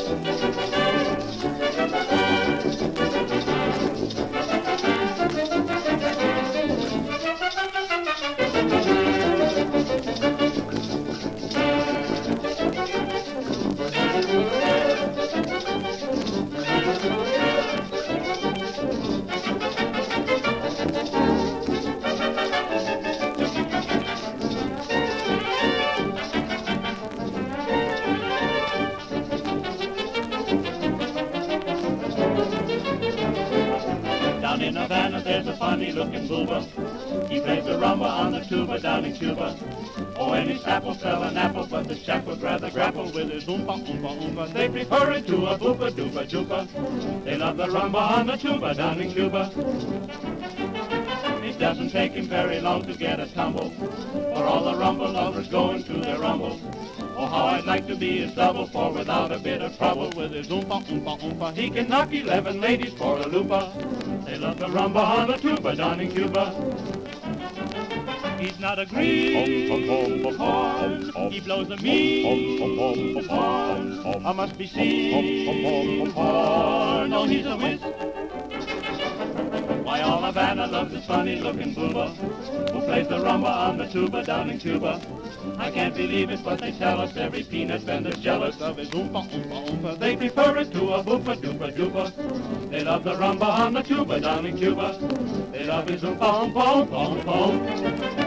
Down in Havana there's a funny-looking booba. He plays the rumba on the tuba down in Cuba. Oh, and his apple fell an apple, but the chap would rather grapple with his oompa, oompa, oompa. They prefer it to a boopa, doopa, doopa. They love the rumba on the tuba down in Cuba. It doesn't take him very long to get a tumble, for all the rumba lovers going to their rumble. Oh, how I'd like to be his double, for without a bit of trouble with his oompa, oompa, oompa, he can knock 11 ladies for a lupa. They love the rumba on the tuba down in Cuba. He's not a green horn, he blows a mean horn. I must be seen horn, oh, he's a whiz. Why, all Havana loves this funny-looking booba who plays the rumba on the tuba down in Cuba. I can't believe it, but they tell us every peanut vendor's jealous of his oompa, oompa, oompa. They prefer it to a boopa, doopa, doopa. They love the rumba on the tuba down in Cuba. They love his oompa, oompa, oompa, oompa.